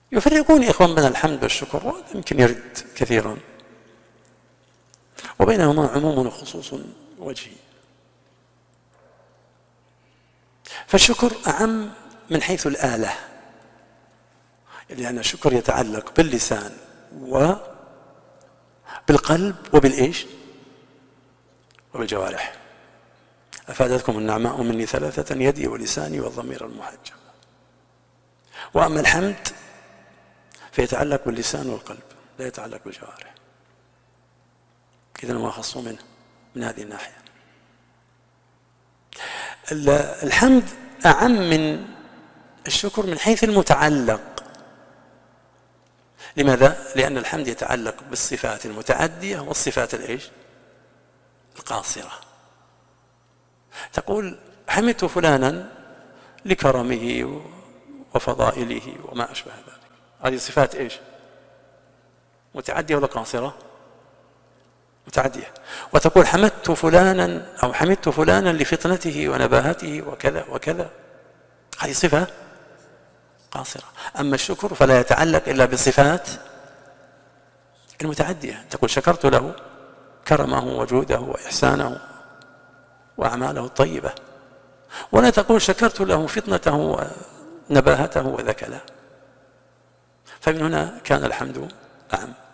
يفرقون إخوان بين الحمد والشكر، وهذا يمكن يرد كثيرا، وبينهما عموم وخصوص وجهي. فالشكر أعم من حيث الآلة، لأن الشكر يتعلق باللسان وبالقلب وبالإيش؟ وبالجوارح. أفادتكم النعماء مني ثلاثة: يدي ولساني والضمير المحجب. وأما الحمد فيتعلق باللسان والقلب، لا يتعلق بالجوارح. إذن هو أخص منه من هذه الناحية. الحمد أعم من الشكر من حيث المتعلق. لماذا؟ لأن الحمد يتعلق بالصفات المتعدية والصفات الإيش؟ القاصرة. تقول حمدت فلانا لكرمه وفضائله وما أشبه ذلك، هذه صفات إيش؟ متعدية ولا قاصرة؟ متعدية. وتقول حمدت فلانا أو حمدت فلانا لفطنته ونباهته وكذا وكذا، هذه صفة قاصرة. أما الشكر فلا يتعلق إلا بصفات المتعدية. تقول شكرت له كرمه وجوده وإحسانه وأعماله الطيبة، ولا تقول شكرت له فطنته ونباهته وذكله. فمن هنا كان الحمد أعم.